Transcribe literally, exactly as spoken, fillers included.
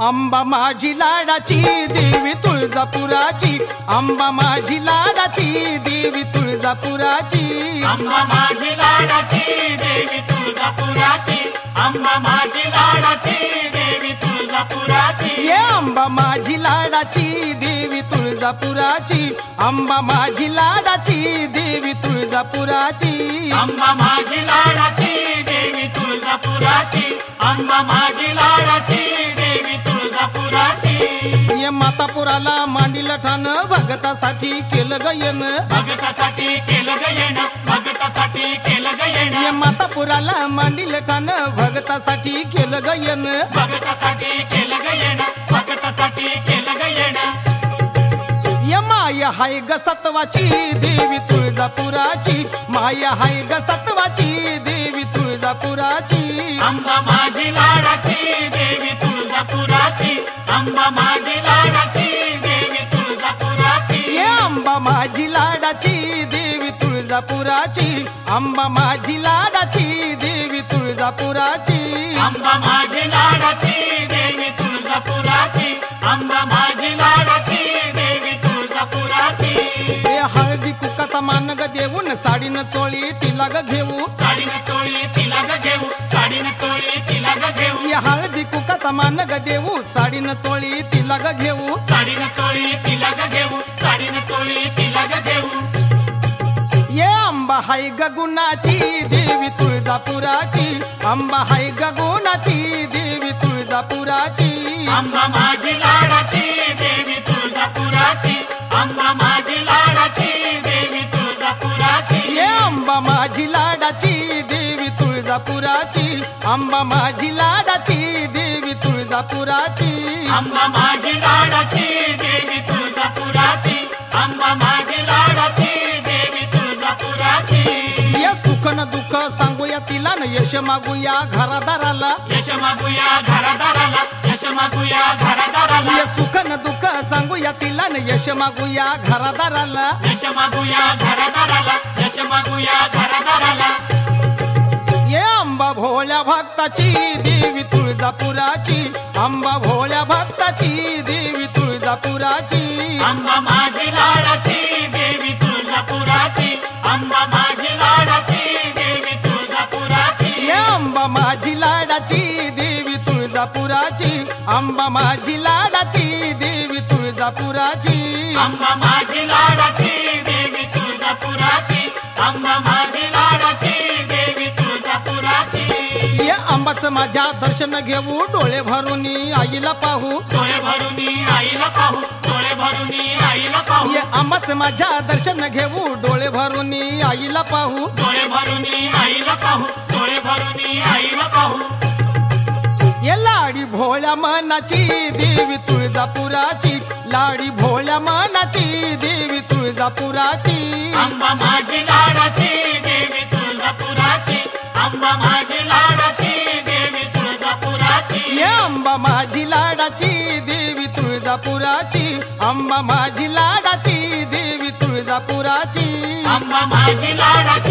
अंबा माझी लाडाची देवी तुळजापुराची, अंबा माझी लाडाची देवी तुळजापुराची, अंबा माझी लाडाची देवी तुळजापुराची, अंबा माझी लाडाची देवी तुळजापुराची, ये अंबा माझी लाडाची देवी तुळजापुराची, अंबा माझी लाडाची देवी तुळजापुराची, अंबा माझी लाडाची देवी तुळजापुराची, अंबा माझी लाडाची देवी तुळजापुराची, ये मातापुराला मांडील ठाण भगतासाठी केलं गयन, भगतासाठी केलं गयन, भगतासाठी केलं गयन, ये मातापुराला मांडील ठाण भगतासाठी केलं गयन, भगतासाठी केलं गयन, भगतासाठी केलं गयन, ये माया हाय ग सत्वाची देवी तुळजापुराची, माया हाय ग सत्वाची देवी तुळजापुराची, अंबा माझी लाडाची देवी तुळजापुराची, अंबा माझी लाडाची देवी तुळजापुराची, ये अंबा माझी लाडाची देवी तुळजापुराची, अंबा माझी लाडाची देवी तुळजापुराची, अंबा माझी लाडाची देवी तुळजापुराची, अंबा माझी लाडाची देवी तुळजापुराची, ये हळदी कुकाचा मान ग देऊन साडीन चोळी तिला ग घेऊ, साडीनं चोळी तिला ग घेऊ, साडीनं चोळी तिला ग घेऊ, ये हळदी कुकाचा मान ग देऊ साडीन चोळी तिला ग घेऊ, साडीनं चोळी तिला ग घेऊ, साडीनं चोळी तिला ग घेऊ, ये अंबा हाय ग गुणाची देवी तुळजापुराची, अंबा हाय ग गुणाची देवी तुळजापुराची, अंबा माझी लाडाची देवी तुळजापुराची, अंबा माझी लाडाची देवी तुळजापुराची, ये अंबा माझी लाडाची देवी तुळजापुराची, अंबा माझी लाडाची देवी तुळजापुराची, अंबा माझी लाडाची देवी तुळजापुराची, अंबा माझी लाडाची देवी तुळजापुराची, ये सुख न दुःख सांगूया तिला न यश मागूया घरादाराला, यश मागूया घरादाराला, यश मागूया घरादाराला, ये सुख न दुःख सांगूया तिला न यश मागूया घरादाराला, यश मागूया घरादाराला, यश मागूया घरादाराला, ये अंबा भोळ्या भक्ताची देवी तुळजापुराची, अंबा भोळ्या भक्ताची देवी तुळजापुराची, अंबा माझी लाडाची देवी तुळजापुराची, अंबा माझी लाडाची देवी तुळजापुराची, ये अंबा माझी लाडाची देवी तुळजापुराची, अंबा माझी लाडाची देवी तुळजापुराची, अंबा माझी लाडाची देवी तुळजापुराची, अंबा माझी लाडाची देवी तुळजापुराची, ये अंबाच माझ्या दर्शन घेऊ डोळे भरून आईला पाहू, डोळे भरून आईला पाहू, डोळे भरून आईला पाहू, ये अंबाच माझ्या दर्शन घेऊ डोळे भरून आईला पाहू, डोळे भरून आईला पाहू, डोळे भरून आईला पाहू, ये लाडी भोळ्या मनाची देवी तुळजापुराची, लाडी भोळ्या मनाची देवी तुळजापुराची, अंबा माझी लाडाची देवी तुळजापुराची, अंबा माझी लाडाची देवी तुळजापुराची, ये अंबा माझी लाडाची देवी तुळजापुराची, अंबा माझी लाडाची देवी तुळजापुराची, अंबा माझी लाडाची